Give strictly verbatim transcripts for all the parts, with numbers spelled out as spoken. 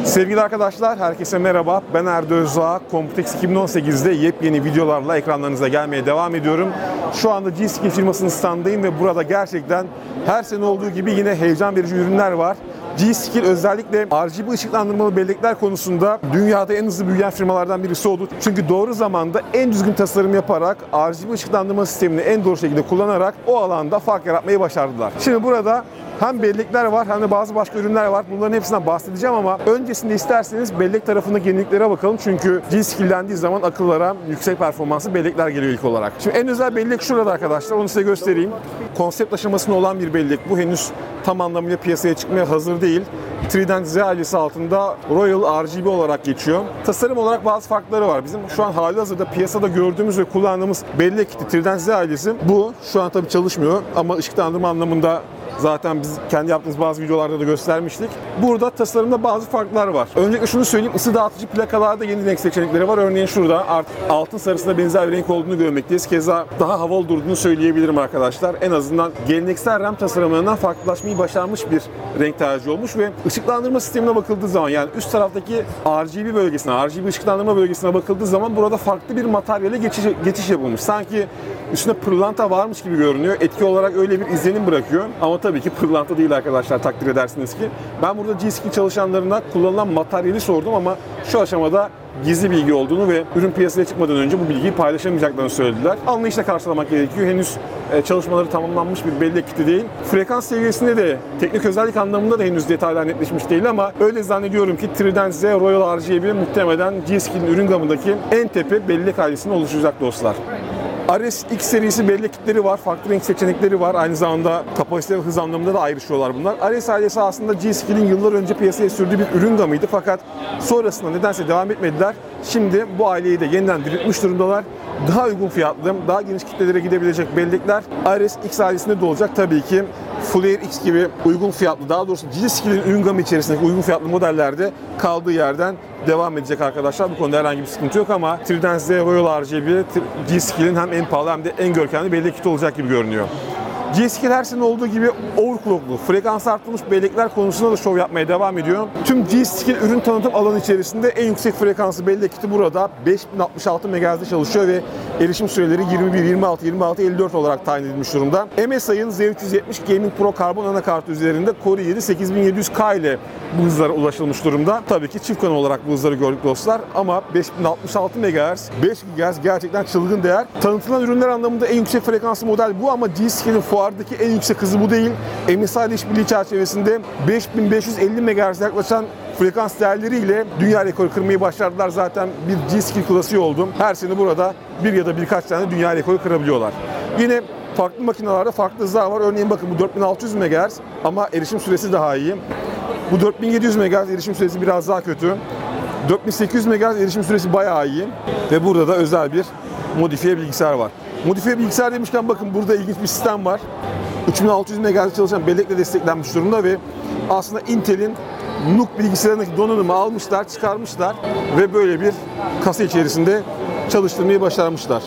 Sevgili arkadaşlar, herkese merhaba. Ben Erdo Özdağ. Computex iki bin on sekiz'de yepyeni videolarla ekranlarınıza gelmeye devam ediyorum. Şu anda G-Skill firmasının standındayım ve burada gerçekten her sene olduğu gibi yine heyecan verici ürünler var. G-Skill özellikle R G B ışıklandırmalı bellekler konusunda dünyada en hızlı büyüyen firmalardan birisi oldu. Çünkü doğru zamanda en düzgün tasarım yaparak, R G B ışıklandırma sistemini en doğru şekilde kullanarak o alanda fark yaratmayı başardılar. Şimdi burada hem bellekler var hem de bazı başka ürünler var. Bunların hepsinden bahsedeceğim ama öncesinde isterseniz bellek tarafındaki yeniliklere bakalım. Çünkü G-Skill dendiği zaman akıllara yüksek performanslı bellekler geliyor ilk olarak. Şimdi en özel bellek şurada arkadaşlar. Onu size göstereyim. Konsept aşamasında olan bir bellek. Bu henüz tam anlamıyla piyasaya çıkmaya hazır değil. Trident Z ailesi altında Royal R G B olarak geçiyor. Tasarım olarak bazı farkları var. Bizim şu an halihazırda piyasada gördüğümüz ve kullandığımız bellek kiti Trident Z ailesi. Bu şu an tabii çalışmıyor ama ışıklandırma anlamında zaten biz kendi yaptığımız bazı videolarda da göstermiştik. Burada tasarımda bazı farklar var. Öncelikle şunu söyleyeyim, ısı dağıtıcı plakalarda yeni renk seçenekleri var. Örneğin şurada altın sarısına benzer bir renk olduğunu görmekteyiz. Keza daha havalı durduğunu söyleyebilirim arkadaşlar. En azından geleneksel RAM tasarımlarından farklılaşmayı başarmış bir renk tercihi olmuş ve ışıklandırma sistemine bakıldığı zaman, yani üst taraftaki R G B bölgesine, R G B ışıklandırma bölgesine bakıldığı zaman burada farklı bir materyale geçiş, geçiş yapılmış. Sanki üstünde pırlanta varmış gibi görünüyor. Etki olarak öyle bir izlenim bırakıyor. Ama tabii ki pırlanta değil arkadaşlar, takdir edersiniz ki. Ben burada G-Skill çalışanlarına kullanılan materyali sordum ama şu aşamada gizli bilgi olduğunu ve ürün piyasaya çıkmadan önce bu bilgiyi paylaşamayacaklarını söylediler. Anlayışla karşılamak gerekiyor. Henüz çalışmaları tamamlanmış bir bellek kiti değil. Frekans seviyesinde de teknik özellik anlamında da henüz detaylar netleşmiş değil ama öyle zannediyorum ki Trident Z Royal R G B muhtemelen G-Skill'in ürün gamındaki en tepe bellek ailesine oluşacak dostlar. R S X serisi bellek kitleri var, farklı renk seçenekleri var. Aynı zamanda kapasite ve hız anlamında da ayrışıyorlar bunlar. R S ailesi aslında G-Skill'in yıllar önce piyasaya sürdüğü bir ürün gamıydı fakat sonrasında nedense devam etmediler. Şimdi bu aileyi de yeniden diriltmiş durumdalar. Daha uygun fiyatlı, daha geniş kitlelere gidebilecek bellekler R S X ailesinde de olacak. Tabii ki Flare X gibi uygun fiyatlı, daha doğrusu G-Skill'in ürün gamı içerisindeki uygun fiyatlı modellerde kaldığı yerden devam edecek arkadaşlar. Bu konuda herhangi bir sıkıntı yok ama Trident Z Royal R G B G-Skill'in hem en pahalı hem de en görkemli bellek kiti olacak gibi görünüyor. G-Skill her sene olduğu gibi overclocklu, frekans arttırılmış bellekler konusunda da şov yapmaya devam ediyor. Tüm G-Skill ürün tanıtım alanı içerisinde en yüksek frekanslı bellek kiti burada beş bin altmış altı megahertz'de çalışıyor ve erişim süreleri yirmi bir, yirmi altı, yirmi altı, elli dört olarak tayin edilmiş durumda. M S I'ın Z üç yüz yetmiş Gaming Pro karbon anakartı üzerinde Core i yedi sekiz bin yedi yüz K ile bu hızlara ulaşılmış durumda. Tabii ki çift kanal olarak bu hızları gördük dostlar ama beş bin altmış altı megahertz, beş gigahertz gerçekten çılgın değer. Tanıtılan ürünler anlamında en yüksek frekanslı model bu ama G-Skill'in fuardaki en yüksek hızı bu değil. M S I ile işbirliği çerçevesinde beş bin beş yüz elli megahertz'e yaklaşan frekans değerleriyle dünya rekoru kırmayı başardılar. Zaten bir G-Skill klasiği oldu. Her sene burada bir ya da birkaç tane dünya rekoru kırabiliyorlar. Yine farklı makinalarda farklı hızlar var. Örneğin bakın bu dört bin altı yüz megahertz ama erişim süresi daha iyi. Bu dört bin yedi yüz megahertz erişim süresi biraz daha kötü. dört bin sekiz yüz megahertz erişim süresi bayağı iyi. Ve burada da özel bir modifiye bilgisayar var. Modifiye bilgisayar demişken bakın burada ilginç bir sistem var. üç bin altı yüz megahertz çalışan bellekle desteklenmiş durumda ve aslında Intel'in N U C bilgisayarındaki donanımı almışlar, çıkarmışlar ve böyle bir kasa içerisinde çalıştırmayı başarmışlar.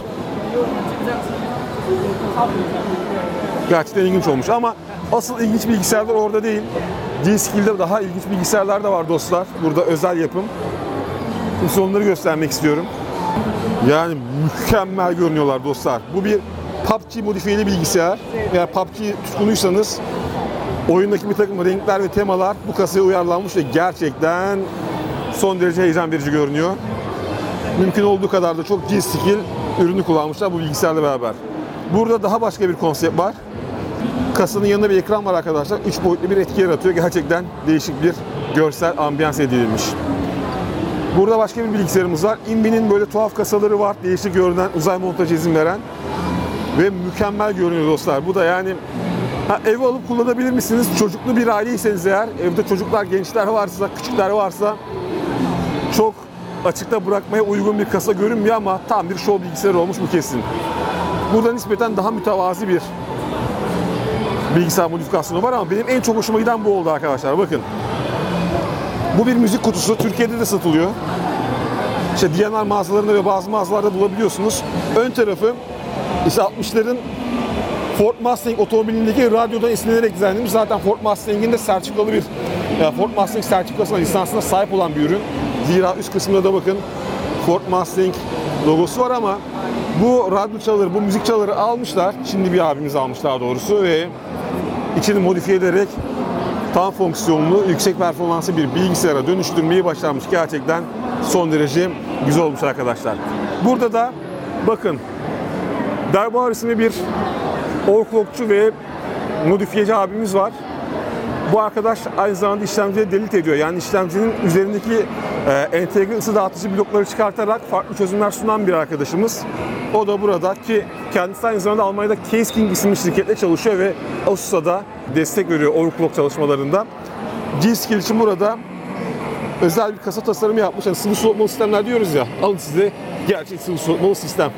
Gerçekten ilginç olmuş ama asıl ilginç bilgisayarlar orada değil. G-Skill'de daha ilginç bilgisayarlar da var dostlar. Burada özel yapım. Şimdi onları göstermek istiyorum. Yani mükemmel görünüyorlar dostlar. Bu bir P U B G modifiyeli bilgisayar. Eğer P U B G tutkunuysanız oyundaki bir takım renkler ve temalar bu kasaya uyarlanmış ve gerçekten son derece heyecan verici görünüyor. Mümkün olduğu kadar da çok G-Skill ürünü kullanmışlar bu bilgisayarla beraber. Burada daha başka bir konsept var. Kasanın yanında bir ekran var arkadaşlar. üç boyutlu bir etki yaratıyor. Gerçekten değişik bir görsel ambiyans edilmiş. Burada başka bir bilgisayarımız var. Invi'nin böyle tuhaf kasaları var. Değişik görünen, uzay montajı izin veren. Ve mükemmel görünüyor dostlar. Bu da yani ha, eve alıp kullanabilir misiniz? Çocuklu bir aileyseniz eğer, evde çocuklar, gençler varsa, küçükler varsa çok açıkta bırakmaya uygun bir kasa görünmüyor ama tam bir show bilgisayarı olmuş bu kesin. Burada nispeten daha mütevazi bir bilgisayar modifikasyonu var ama benim en çok hoşuma giden bu oldu arkadaşlar. Bakın. Bu bir müzik kutusu. Türkiye'de de satılıyor. İşte D and R mağazalarında ve bazı mağazalarda bulabiliyorsunuz. Ön tarafı işte altmışların Ford Mustang otomobilindeki radyodan esinlenerek dizayn edilmiş. Zaten Ford Mustang'in de sertifikalı bir Yani Ford Mustang sertifikasına, lisansına sahip olan bir ürün. Zira üst kısmında da bakın Ford Mustang logosu var ama bu radyo çaları, bu müzik çaları almışlar. Şimdi bir abimiz almış daha doğrusu ve içini modifiye ederek tam fonksiyonlu, yüksek performanslı bir bilgisayara dönüştürmeyi başarmış. Gerçekten son derece güzel olmuş arkadaşlar. Burada da bakın Derbauer isimli bir overclockçu ve modifiyeci abimiz var. Bu arkadaş aynı zamanda işlemciye delit ediyor. Yani işlemcinin üzerindeki e, entegre ısı dağıtıcı blokları çıkartarak farklı çözümler sunan bir arkadaşımız. O da burada ki kendisi aynı zamanda Almanya'da Case King isimli şirketle çalışıyor ve Asus'a da destek veriyor overclock çalışmalarında. G-Skill için burada özel bir kasa tasarımı yapmış. Yani sıvı soğutmalı sistemler diyoruz ya. Alın size gerçek sıvı soğutmalı sistem.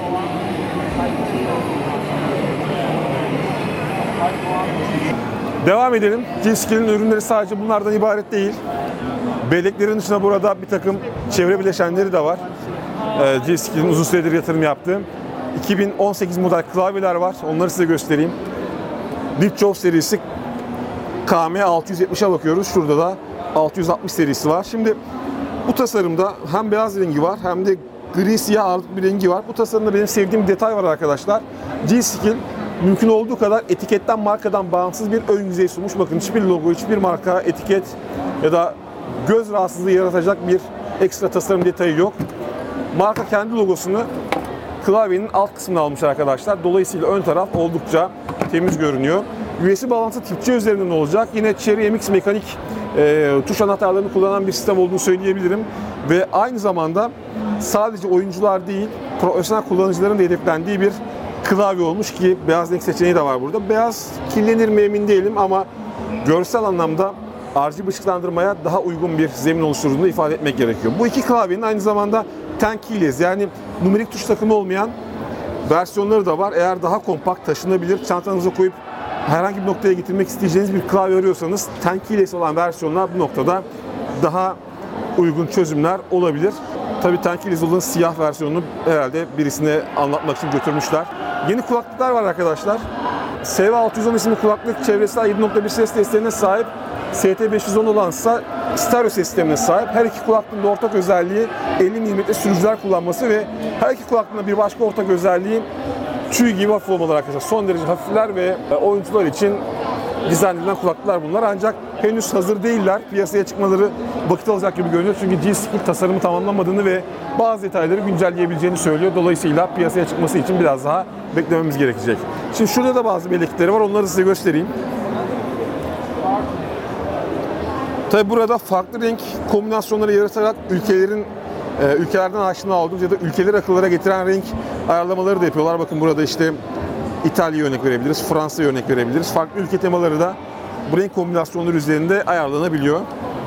Devam edelim. G-Skill'in ürünleri sadece bunlardan ibaret değil. Belleklerin dışında burada bir takım çevre bileşenleri de var. G-Skill'in uzun süredir yatırım yaptığı iki bin on sekiz model klavyeler var. Onları size göstereyim. Ditchov serisi K M altı yüz yetmişe bakıyoruz. Şurada da altı yüz altmış serisi var. Şimdi bu tasarımda hem beyaz rengi var hem de gri siyah ağırlıklı bir rengi var. Bu tasarımda benim sevdiğim bir detay var arkadaşlar. G-Skill mümkün olduğu kadar etiketten, markadan bağımsız bir ön yüzey sunmuş. Bakın hiçbir logo, hiçbir marka, etiket ya da göz rahatsızlığı yaratacak bir ekstra tasarım detayı yok. Marka kendi logosunu klavyenin alt kısmına almış arkadaşlar. Dolayısıyla ön taraf oldukça temiz görünüyor. U S B bağlantısı tip C üzerinden olacak. Yine Cherry M X mekanik e, tuş anahtarlarını kullanan bir sistem olduğunu söyleyebilirim. Ve aynı zamanda sadece oyuncular değil, profesyonel kullanıcıların da hedeflendiği bir klavye olmuş ki beyaz renk seçeneği de var burada. Beyaz kirlenir mi emin değilim ama görsel anlamda R G B ışıklandırmaya daha uygun bir zemin oluşturduğunu ifade etmek gerekiyor. Bu iki klavyenin aynı zamanda ten keyless yani numerik tuş takımı olmayan versiyonları da var. Eğer daha kompakt, taşınabilir, çantanıza koyup herhangi bir noktaya getirmek isteyeceğiniz bir klavye arıyorsanız ten keyless olan versiyonlar bu noktada daha uygun çözümler olabilir. Tabii ten keyless olan siyah versiyonunu herhalde birisine anlatmak için götürmüşler. Yeni kulaklıklar var arkadaşlar. S V altı yüz on isimli kulaklık çevresel yedi nokta bir ses testlerine sahip. S T beş yüz on olansa stereo ses sistemine sahip. Her iki kulaklığın da ortak özelliği elli milimetre sürücüler kullanması ve her iki kulaklığın da bir başka ortak özelliği tüy gibi hafif olmaları arkadaşlar. Son derece hafifler ve oyuncular için dizayn edilen kulaklıklar bunlar. Ancak henüz hazır değiller. Piyasaya çıkmaları vakit alacak gibi görünüyor. Çünkü G-Skill tasarımı tamamlamadığını ve bazı detayları güncelleyebileceğini söylüyor. Dolayısıyla piyasaya çıkması için biraz daha beklememiz gerekecek. Şimdi şurada da bazı bellekleri var. Onları size göstereyim. Tabi burada farklı renk kombinasyonları yaratarak ülkelerin e, ülkelerden aşina olduğumuz ya da ülkeleri akıllara getiren renk ayarlamaları da yapıyorlar. Bakın burada işte İtalya'ya örnek verebiliriz, Fransa'ya örnek verebiliriz. Farklı ülke temaları da bu renk kombinasyonları üzerinde ayarlanabiliyor.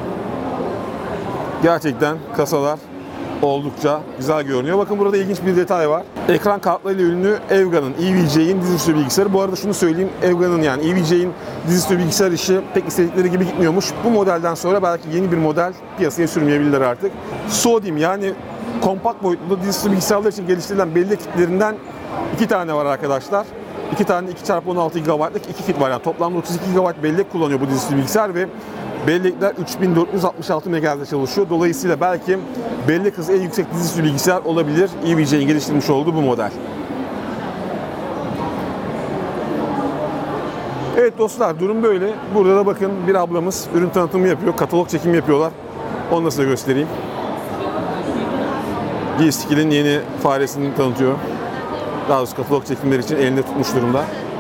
Gerçekten kasalar oldukça güzel görünüyor. Bakın burada ilginç bir detay var. Ekran kartlarıyla ünlü Evga'nın, E V J'in dizüstü bilgisayarı. Bu arada şunu söyleyeyim, Evga'nın yani E V J'in dizüstü bilgisayar işi pek istedikleri gibi gitmiyormuş. Bu modelden sonra belki yeni bir model piyasaya sürmeyebilirler artık. SODIMM yani kompakt boyutlu dizüstü bilgisayarlar için geliştirilen bellek kitlerinden iki tane var arkadaşlar. iki tane iki çarpı on altı gigabaytlık iki kit var. Yani toplamda otuz iki gigabayt bellek kullanıyor bu dizüstü bilgisayar ve bellekler üç bin dört yüz altmış altı megahertz'de çalışıyor. Dolayısıyla belki bellek hızı en yüksek dizüstü bilgisayar olabilir. E V J'in geliştirmiş olduğu bu model. Evet dostlar, durum böyle. Burada da bakın bir ablamız ürün tanıtımı yapıyor. Katalog çekimi yapıyorlar. Onu da size göstereyim. G-Skill'in yeni faresini tanıtıyor. Daha doğrusu katalog çekimleri için elinde tutmuş durumda.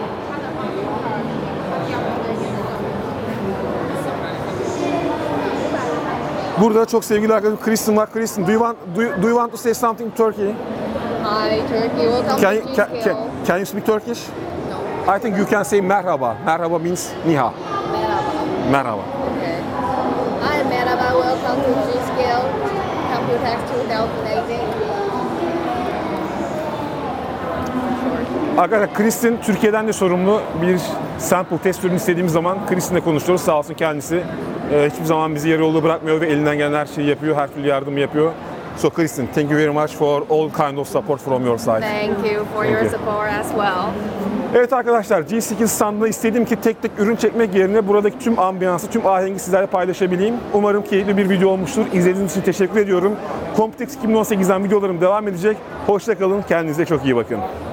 Burada çok sevgili arkadaşım Kristen var. Kristen, do you want do you, do you want to say something in Turkey? Hi, Turkey. Welcome Can, to can, G-Skill. can, can you speak Turkish? No. I think you can say merhaba. Merhaba means niha. Merhaba. Merhaba. Okay. Hi, merhaba. Welcome to G-Skill Computex twenty eighteen. Arkadaşlar Kristen Türkiye'den de sorumlu bir sample test ürünü istediğimiz zaman Kristen'le konuşuyoruz. Sağ olsun kendisi. Ee, hiçbir zaman bizi yarı yolda bırakmıyor ve elinden gelen her şeyi yapıyor. Her türlü yardımı yapıyor. So Kristen, thank you very much for all kind of support from your side. Thank you for Thank your you. support as well. Evet arkadaşlar, G sekiz standında istediğim ki tek tek ürün çekmek yerine buradaki tüm ambiyansı, tüm ahengi sizlerle paylaşabileyim. Umarım keyifli bir video olmuştur. İzlediğiniz için teşekkür ediyorum. Computex iki bin on sekizden videolarım devam edecek. Hoşça kalın, kendinize çok iyi bakın.